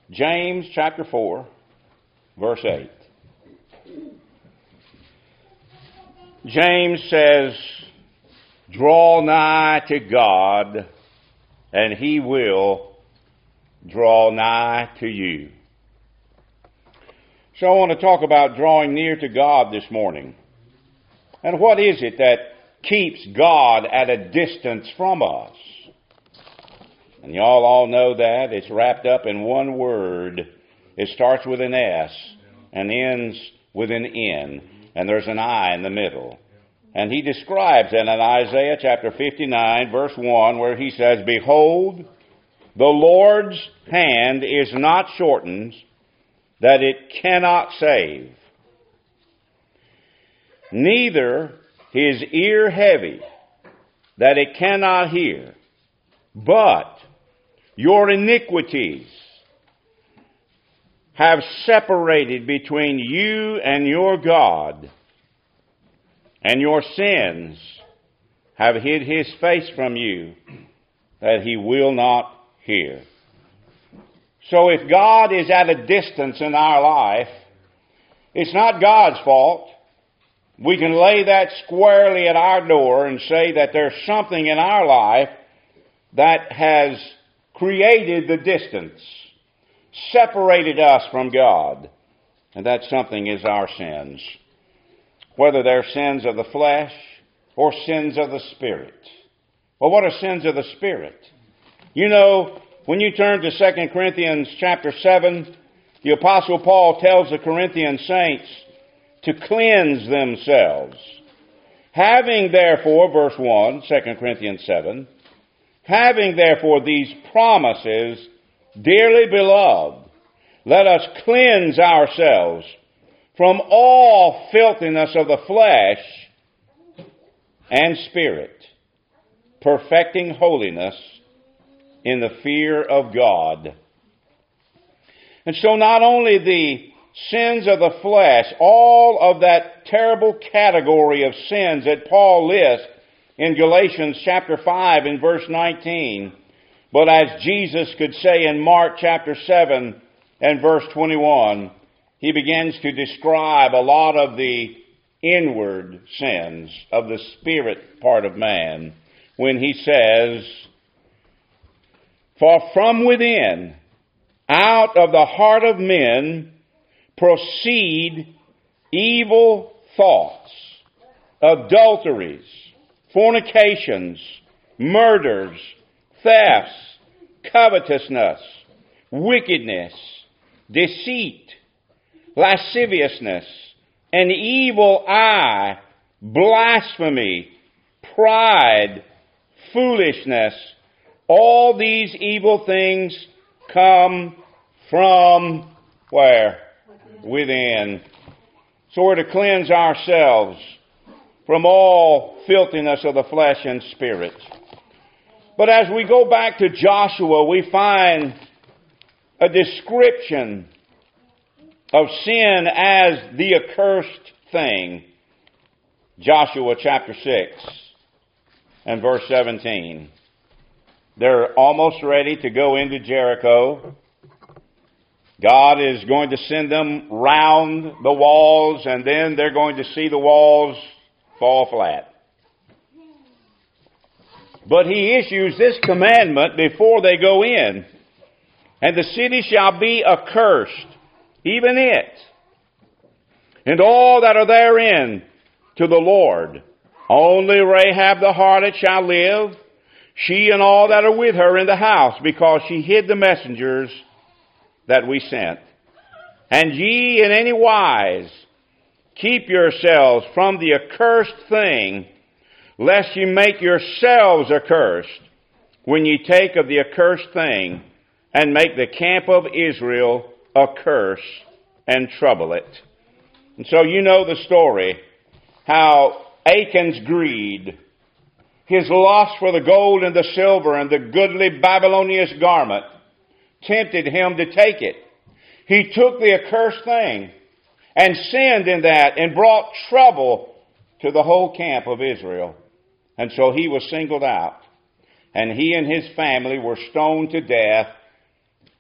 James chapter 4, verse 8. James says, "Draw nigh to God, and He will draw nigh to you." So I want to talk about drawing near to God this morning. And what is it that keeps God at a distance from us? And y'all all know that. It's wrapped up in one word. It starts with an S and ends with an N. And there's an I in the middle. And he describes it in Isaiah chapter 59, verse 1, where he says, "Behold, the Lord's hand is not shortened, that it cannot save, neither his ear heavy, that it cannot hear. But your iniquities have separated between you and your God, and your sins have hid his face from you, that he will not hear." So if God is at a distance in our life, it's not God's fault. We can lay that squarely at our door and say that there's something in our life that has created the distance, separated us from God. And that something is our sins. Whether they're sins of the flesh or sins of the Spirit. Well, what are sins of the Spirit? You know, when you turn to 2 Corinthians chapter 7, the Apostle Paul tells the Corinthian saints to cleanse themselves. Having therefore, verse 1, 2 Corinthians 7, "Having therefore these promises, dearly beloved, let us cleanse ourselves from all filthiness of the flesh and spirit, perfecting holiness in the fear of God." And so not only the sins of the flesh, all of that terrible category of sins that Paul lists in Galatians chapter 5 and verse 19, but as Jesus could say in Mark chapter 7 and verse 21, he begins to describe a lot of the inward sins of the spirit part of man when he says, "For from within, out of the heart of men, proceed evil thoughts, adulteries, fornications, murders, thefts, covetousness, wickedness, deceit, lasciviousness, an evil eye, blasphemy, pride, foolishness. All these evil things come from" where? Within. So we're to cleanse ourselves from all filthiness of the flesh and spirit. But as we go back to Joshua, we find a description of sin as the accursed thing. Joshua chapter 6 and verse 17. They're almost ready to go into Jericho. God is going to send them round the walls, and then they're going to see the walls fall flat. But he issues this commandment before they go in. "And the city shall be accursed, even it, and all that are therein, to the Lord. Only Rahab the harlot shall live, she and all that are with her in the house, because she hid the messengers that we sent. And ye in any wise keep yourselves from the accursed thing, lest ye make yourselves accursed, when ye take of the accursed thing, and make the camp of Israel a curse, and trouble it." And so you know the story, how Achan's greed, his lust for the gold and the silver and the goodly Babylonian garment, tempted him to take it. He took the accursed thing and sinned in that and brought trouble to the whole camp of Israel. And so he was singled out. And he and his family were stoned to death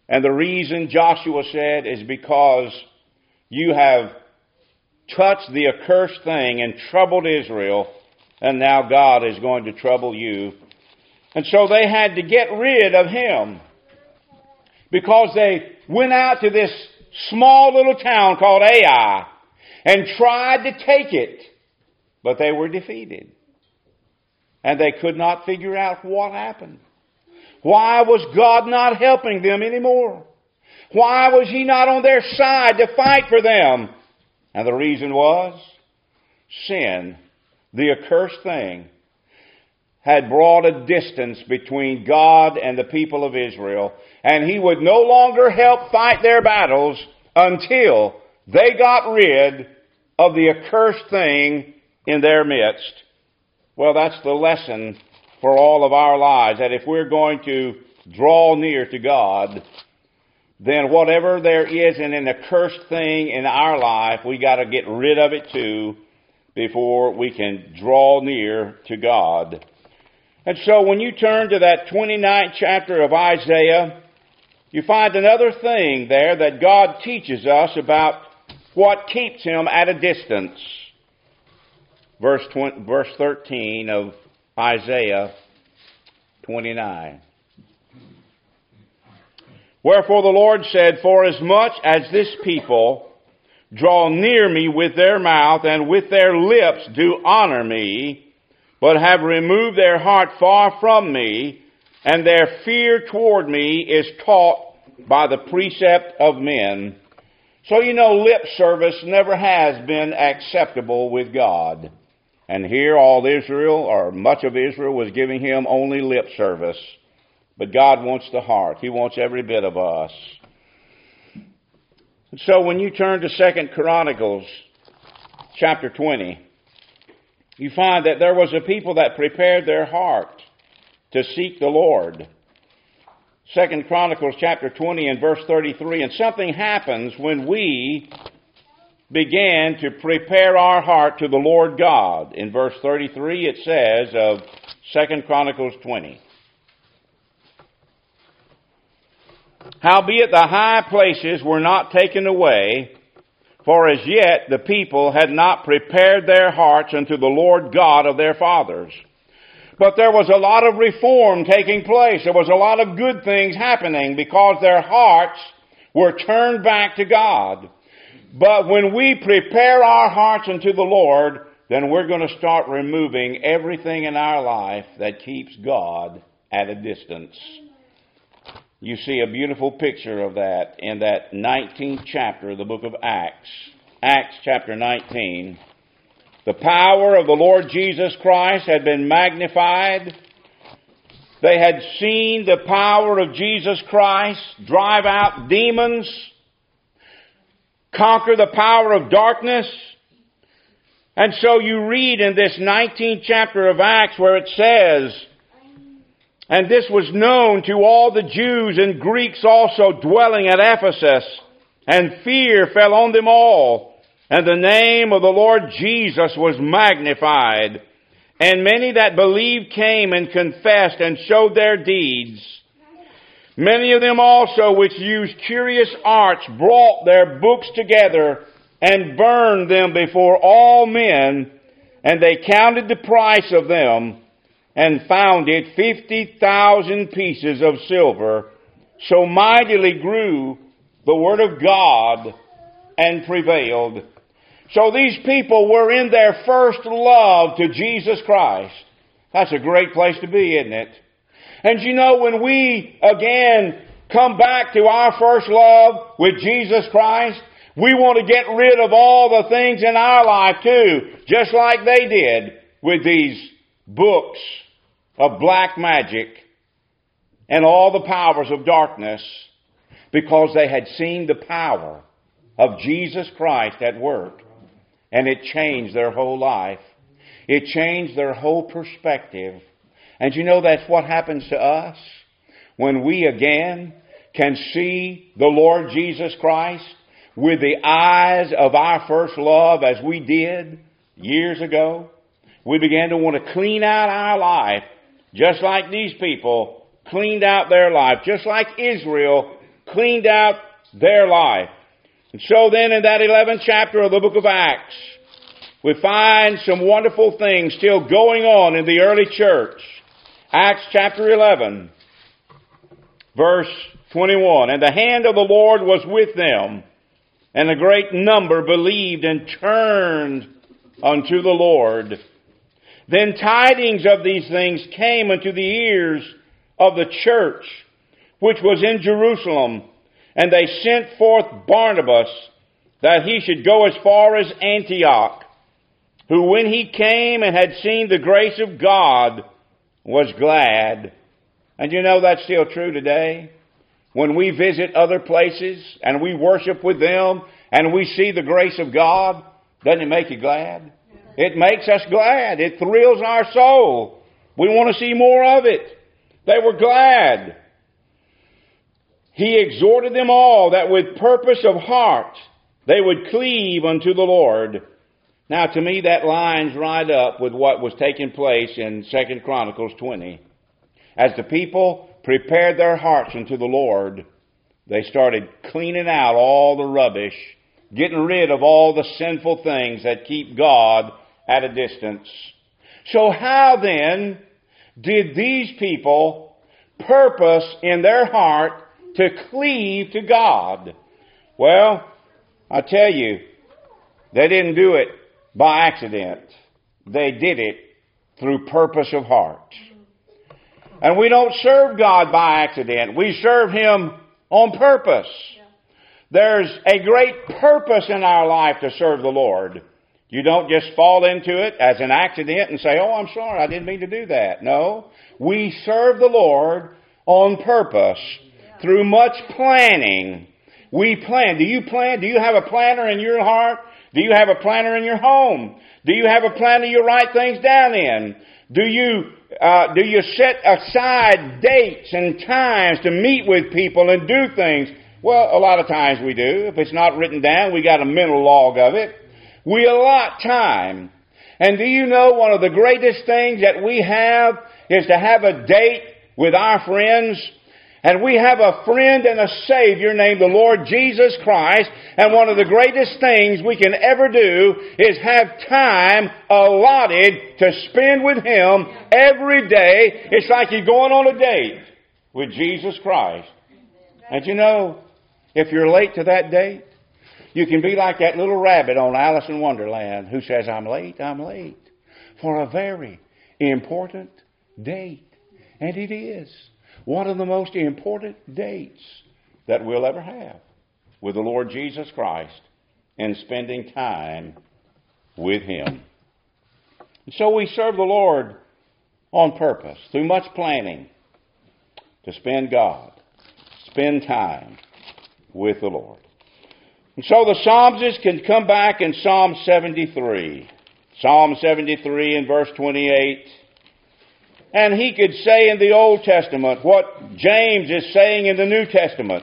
And the reason, Joshua said, is because you have touched the accursed thing and troubled Israel, and now God is going to trouble you. And so they had to get rid of him, because they went out to this small little town called Ai and tried to take it, but they were defeated. And they could not figure out what happened. Why was God not helping them anymore? Why was He not on their side to fight for them? And the reason was sin, the accursed thing, had brought a distance between God and the people of Israel, and He would no longer help fight their battles until they got rid of the accursed thing in their midst. Well, that's the lesson for all of our lives, that if we're going to draw near to God, then whatever there is in an accursed thing in our life, we got to get rid of it too before we can draw near to God. And so when you turn to that 29th chapter of Isaiah, you find another thing there that God teaches us about what keeps Him at a distance. Verse 13 of Isaiah 29. Wherefore the Lord said, forasmuch as this people draw near me with their mouth, and with their lips do honor me, but have removed their heart far from me, and their fear toward me is taught by the precept of men. So you know, lip service never has been acceptable with God. And here all Israel, or much of Israel, was giving Him only lip service. But God wants the heart. He wants every bit of us. And so when you turn to 2 Chronicles chapter 20, you find that there was a people that prepared their heart to seek the Lord. 2 Chronicles chapter 20 and verse 33, and something happens when we began to prepare our heart to the Lord God. In verse 33 it says of 2 Chronicles 20, howbeit the high places were not taken away, for as yet the people had not prepared their hearts unto the Lord God of their fathers. But there was a lot of reform taking place. There was a lot of good things happening because their hearts were turned back to God. But when we prepare our hearts unto the Lord, then we're going to start removing everything in our life that keeps God at a distance. You see a beautiful picture of that in that 19th chapter of the book of Acts. Acts chapter 19. The power of the Lord Jesus Christ had been magnified. They had seen the power of Jesus Christ drive out demons, conquer the power of darkness. And so you read in this 19th chapter of Acts where it says, and this was known to all the Jews and Greeks also dwelling at Ephesus, and fear fell on them all, and the name of the Lord Jesus was magnified. And many that believed came and confessed and showed their deeds. Many of them also which used curious arts brought their books together and burned them before all men, and they counted the price of them, and found it 50,000 pieces of silver. So mightily grew the word of God and prevailed. So these people were in their first love to Jesus Christ. That's a great place to be, isn't it? And you know, when we again come back to our first love with Jesus Christ, we want to get rid of all the things in our life too, just like they did with these books of black magic and all the powers of darkness, because they had seen the power of Jesus Christ at work. And it changed their whole life. It changed their whole perspective. And you know, that's what happens to us when we again can see the Lord Jesus Christ with the eyes of our first love, as we did years ago. We began to want to clean out our life, just like these people cleaned out their life, just like Israel cleaned out their life. And so then in that 11th chapter of the book of Acts, we find some wonderful things still going on in the early church. Acts chapter 11, verse 21. And the hand of the Lord was with them, and a great number believed and turned unto the Lord. Then tidings of these things came unto the ears of the church, which was in Jerusalem. And they sent forth Barnabas, that he should go as far as Antioch, who when he came and had seen the grace of God, was glad. And you know that's still true today. When we visit other places and we worship with them and we see the grace of God, doesn't it make you glad? It makes us glad. It thrills our soul. We want to see more of it. They were glad. He exhorted them all that with purpose of heart they would cleave unto the Lord. Now to me that lines right up with what was taking place in 2 Chronicles 20. As the people prepared their hearts unto the Lord, they started cleaning out all the rubbish, getting rid of all the sinful things that keep God at a distance. So how then did these people purpose in their heart to cleave to God? Well, I tell you, they didn't do it by accident. They did it through purpose of heart. And we don't serve God by accident. We serve Him on purpose. There's a great purpose in our life to serve the Lord. You don't just fall into it as an accident and say, oh, I'm sorry, I didn't mean to do that. No, we serve the Lord on purpose through much planning. We plan. Do you plan? Do you have a planner in your heart? Do you have a planner in your home? Do you have a planner you write things down in? Do you set aside dates and times to meet with people and do things? Well, a lot of times we do. If it's not written down, we got a mental log of it. We allot time. And do you know one of the greatest things that we have is to have a date with our friends? And we have a friend and a Savior named the Lord Jesus Christ. And one of the greatest things we can ever do is have time allotted to spend with Him every day. It's like you're going on a date with Jesus Christ. And you know, if you're late to that date, you can be like that little rabbit on Alice in Wonderland who says, I'm late for a very important date. And it is one of the most important dates that we'll ever have with the Lord Jesus Christ and spending time with Him. And so we serve the Lord on purpose, through much planning, to spend time with the Lord. And so the psalmist can come back in Psalm 73. Psalm 73 in verse 28. And he could say in the Old Testament what James is saying in the New Testament.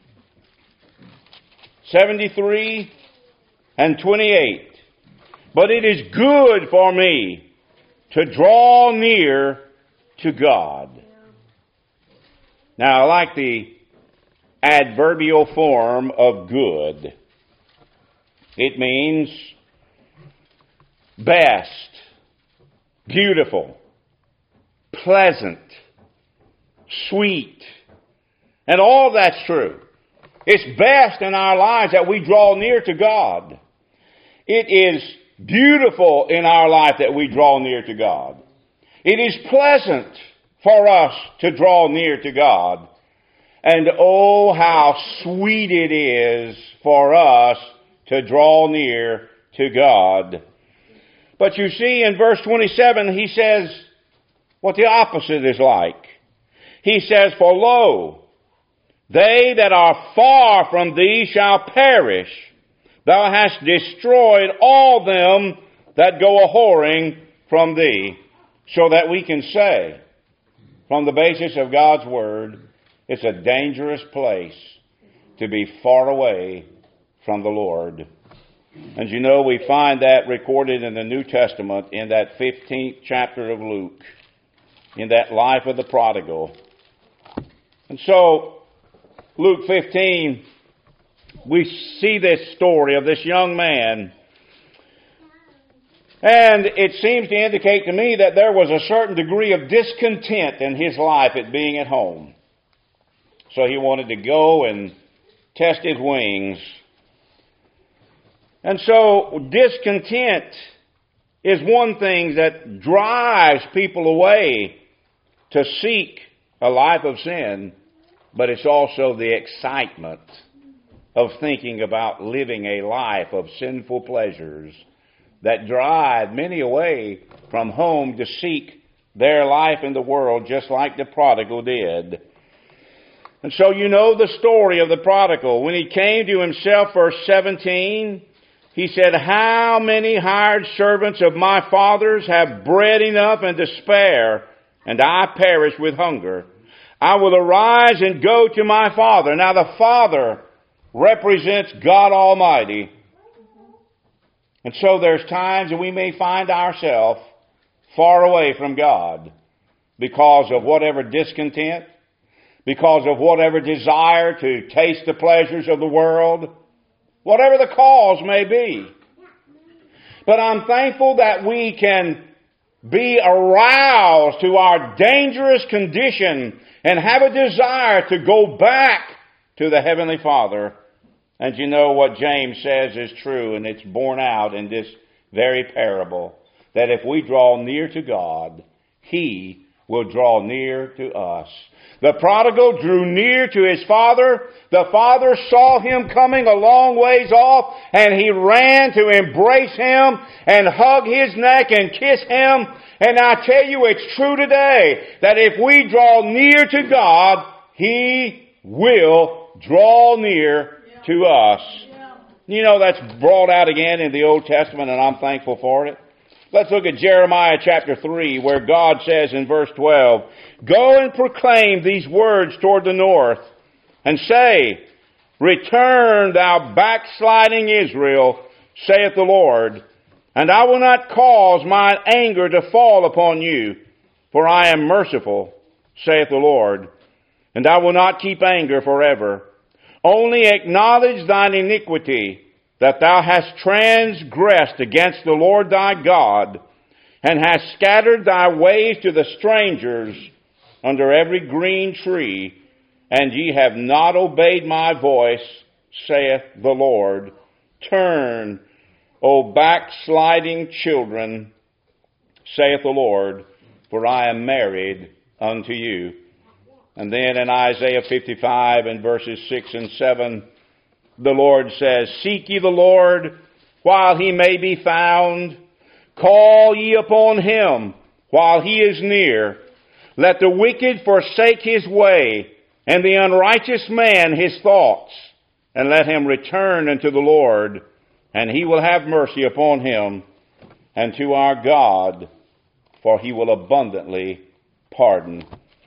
73 and 28. But it is good for me to draw near to God. Now I like the adverbial form of good. It means best, beautiful, pleasant, sweet. And all that's true. It's best in our lives that we draw near to God. It is beautiful in our life that we draw near to God. It is pleasant for us to draw near to God. And oh, how sweet it is for us to draw near to God. But you see, in verse 27, he says what the opposite is like. He says, for lo, they that are far from thee shall perish. Thou hast destroyed all them that go a-whoring from thee. So that we can say, from the basis of God's Word, it's a dangerous place to be far away from the Lord. And you know, we find that recorded in the New Testament in that 15th chapter of Luke, in that life of the prodigal. And so, Luke 15, we see this story of this young man. And it seems to indicate to me that there was a certain degree of discontent in his life at being at home. So he wanted to go and test his wings. And so discontent is one thing that drives people away to seek a life of sin, but it's also the excitement of thinking about living a life of sinful pleasures that drive many away from home to seek their life in the world, just like the prodigal did. And so you know the story of the prodigal. When he came to himself, verse 17, he said, "How many hired servants of my father's have bread enough and to spare, and I perish with hunger? I will arise and go to my father." Now the Father represents God Almighty. And so there's times that we may find ourselves far away from God because of whatever discontent, because of whatever desire to taste the pleasures of the world, whatever the cause may be. But I'm thankful that we can be aroused to our dangerous condition and have a desire to go back to the Heavenly Father. And you know what James says is true, and it's borne out in this very parable, that if we draw near to God, He will draw near to us. The prodigal drew near to his father. The father saw him coming a long ways off, and he ran to embrace him and hug his neck and kiss him. And I tell you, it's true today that if we draw near to God, He will draw near to us. You know, that's brought out again in the Old Testament, and I'm thankful for it. Let's look at Jeremiah chapter 3, where God says in verse 12, "Go and proclaim these words toward the north, and say, Return, thou backsliding Israel, saith the Lord, and I will not cause mine anger to fall upon you, for I am merciful, saith the Lord, and I will not keep anger forever. Only acknowledge thine iniquity, that thou hast transgressed against the Lord thy God, and hast scattered thy ways to the strangers under every green tree, and ye have not obeyed my voice, saith the Lord. Turn, O backsliding children, saith the Lord, for I am married unto you." And then in Isaiah 55 and verses 6 and 7, the Lord says, "Seek ye the Lord while He may be found. Call ye upon Him while He is near. Let the wicked forsake his way, and the unrighteous man his thoughts. And let him return unto the Lord, and He will have mercy upon him, and to our God, for He will abundantly pardon."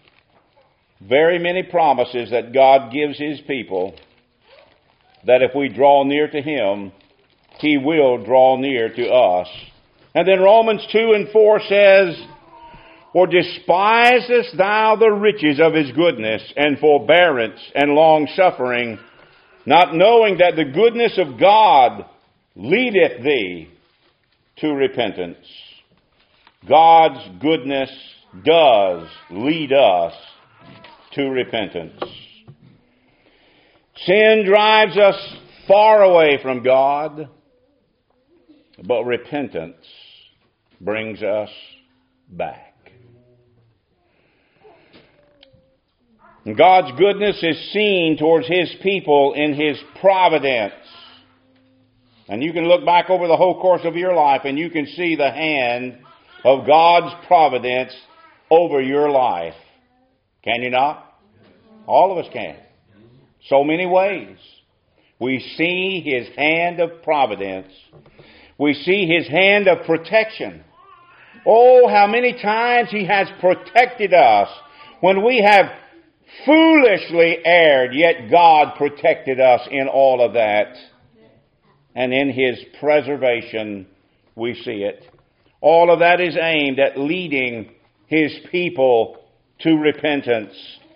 Very many promises that God gives His people, that if we draw near to Him, He will draw near to us. And then Romans 2 and 4 says, "Or despisest thou the riches of His goodness and forbearance and long-suffering, not knowing that the goodness of God leadeth thee to repentance?" God's goodness does lead us to repentance. Sin drives us far away from God, but repentance brings us back. And God's goodness is seen towards His people in His providence. And you can look back over the whole course of your life and you can see the hand of God's providence over your life. Can you not? All of us can. So many ways. We see His hand of providence. We see His hand of protection. Oh, how many times He has protected us when we have foolishly erred, yet God protected us in all of that. And in His preservation, we see it. All of that is aimed at leading His people to repentance.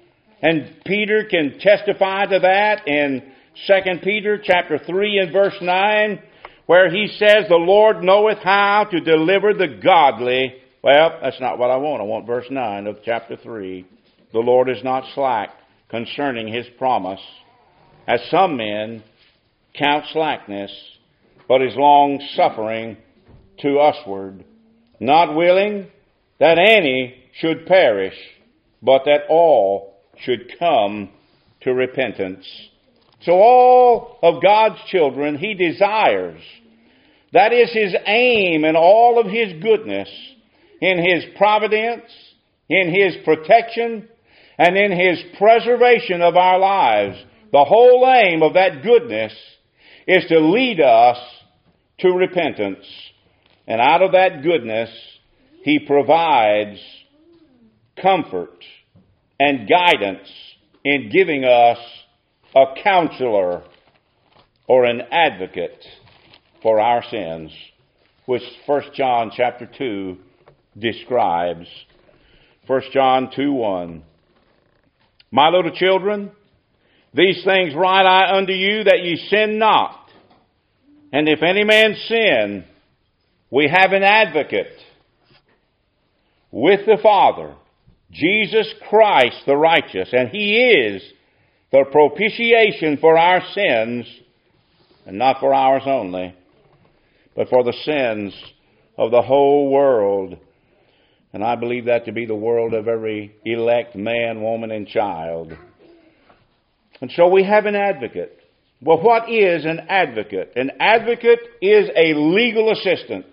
And Peter can testify to that in 2 Peter chapter 3 and verse 9, where he says, the Lord knoweth how to deliver the godly. Well, that's not what I want. I want verse 9 of chapter 3. The Lord is not slack concerning His promise, as some men count slackness, but is long-suffering to usward, not willing that any should perish, but that all should come to repentance. So all of God's children He desires. That is His aim in all of His goodness, in His providence, in His protection, and in His preservation of our lives. The whole aim of that goodness is to lead us to repentance. And out of that goodness, He provides comfort and guidance in giving us a counselor or an advocate for our sins, which 1 John chapter 2 describes. 1 John 2:1. My little children, these things write I unto you, that ye sin not. And if any man sin, we have an advocate with the Father, Jesus Christ the righteous, and He is the propitiation for our sins, and not for ours only, but for the sins of the whole world. And I believe that to be the world of every elect man, woman, and child. And so we have an advocate. Well, what is an advocate? An advocate is a legal assistant.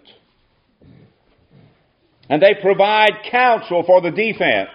And they provide counsel for the defense.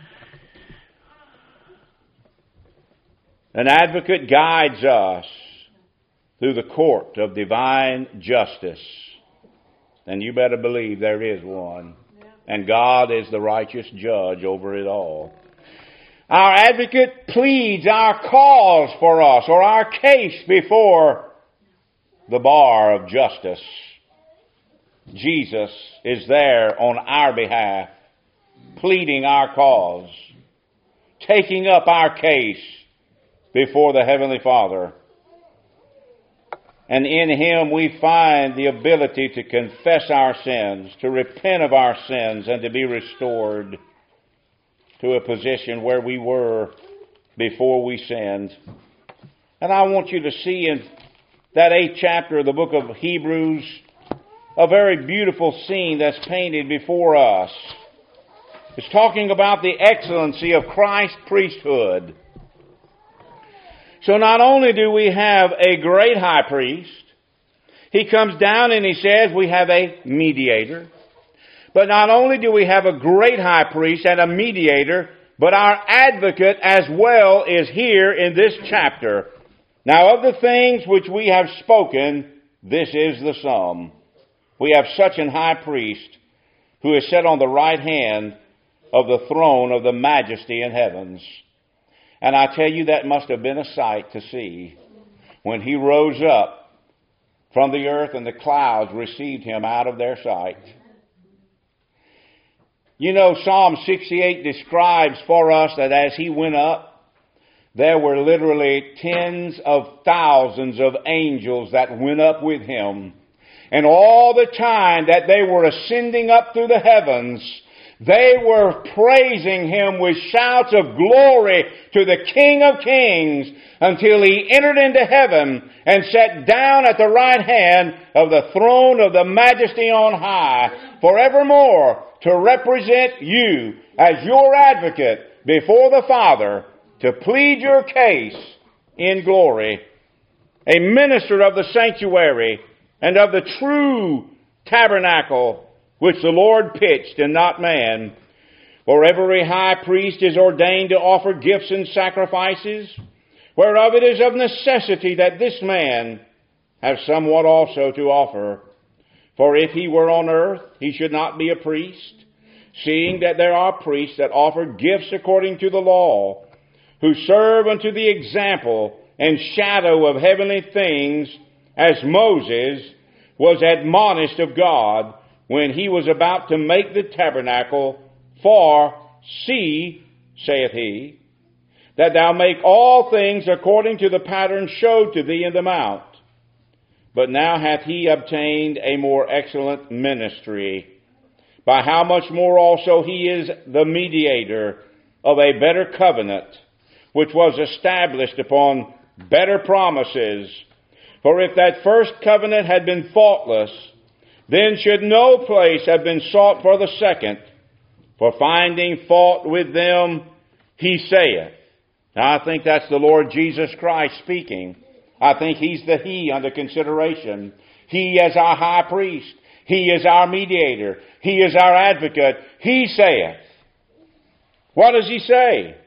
An advocate guides us through the court of divine justice. And you better believe there is one. And God is the righteous judge over it all. Our advocate pleads our cause for us, or our case before the bar of justice. Jesus is there on our behalf, pleading our cause, taking up our case before the Heavenly Father. And in Him we find the ability to confess our sins, to repent of our sins, and to be restored to a position where we were before we sinned. And I want you to see in that 8th chapter of the book of Hebrews a very beautiful scene that's painted before us. It's talking about the excellency of Christ's priesthood. So not only do we have a great high priest, he comes down and he says we have a mediator. But not only do we have a great high priest and a mediator, but our advocate as well is here in this chapter. Now of the things which we have spoken, this is the sum. We have such an high priest who is set on the right hand of the throne of the majesty in heavens. And I tell you, that must have been a sight to see when He rose up from the earth and the clouds received Him out of their sight. You know, Psalm 68 describes for us that as He went up, there were literally tens of thousands of angels that went up with Him. And all the time that they were ascending up through the heavens, they were praising Him with shouts of glory to the King of Kings until He entered into heaven and sat down at the right hand of the throne of the majesty on high, forevermore to represent you as your advocate before the Father, to plead your case in glory. A minister of the sanctuary and of the true tabernacle which the Lord pitched and not man. For every high priest is ordained to offer gifts and sacrifices, whereof it is of necessity that this man have somewhat also to offer. For if he were on earth, he should not be a priest, seeing that there are priests that offer gifts according to the law, who serve unto the example and shadow of heavenly things, as Moses was admonished of God, when he was about to make the tabernacle. For, see, saith he, that thou make all things according to the pattern showed to thee in the mount. But now hath he obtained a more excellent ministry, by how much more also he is the mediator of a better covenant, which was established upon better promises. For if that first covenant had been faultless, then should no place have been sought for the second. For finding fault with them, he saith. Now I think that's the Lord Jesus Christ speaking. I think he's the he under consideration. He is our high priest. He is our mediator. He is our advocate. He saith. What does he say?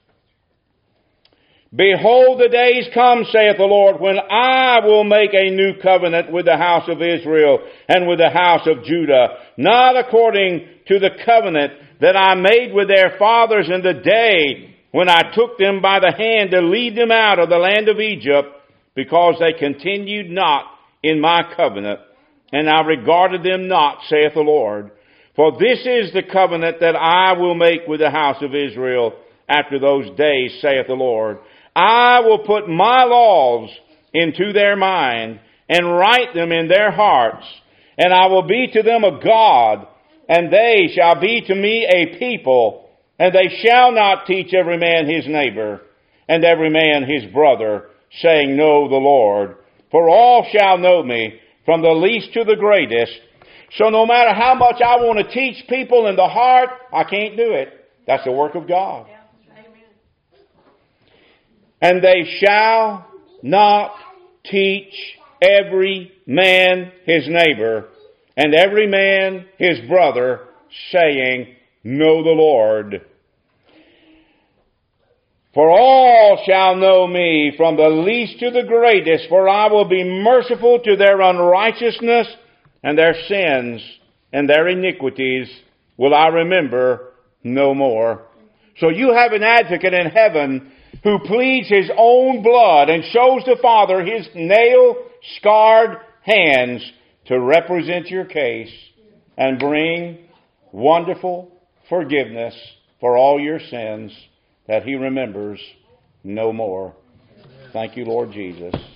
Behold, the days come, saith the Lord, when I will make a new covenant with the house of Israel and with the house of Judah, not according to the covenant that I made with their fathers in the day when I took them by the hand to lead them out of the land of Egypt, because they continued not in my covenant, and I regarded them not, saith the Lord. For this is the covenant that I will make with the house of Israel after those days, saith the Lord. I will put my laws into their mind and write them in their hearts, and I will be to them a God, and they shall be to me a people, and they shall not teach every man his neighbor, and every man his brother, saying, Know the Lord. For all shall know me, from the least to the greatest. So no matter how much I want to teach people in the heart, I can't do it. That's the work of God. And they shall not teach every man his neighbor, and every man his brother, saying, Know the Lord. For all shall know me, from the least to the greatest, for I will be merciful to their unrighteousness, and their sins and their iniquities will I remember no more. So you have an advocate in heaven who pleads his own blood and shows the Father his nail-scarred hands to represent your case and bring wonderful forgiveness for all your sins that he remembers no more. Thank you, Lord Jesus.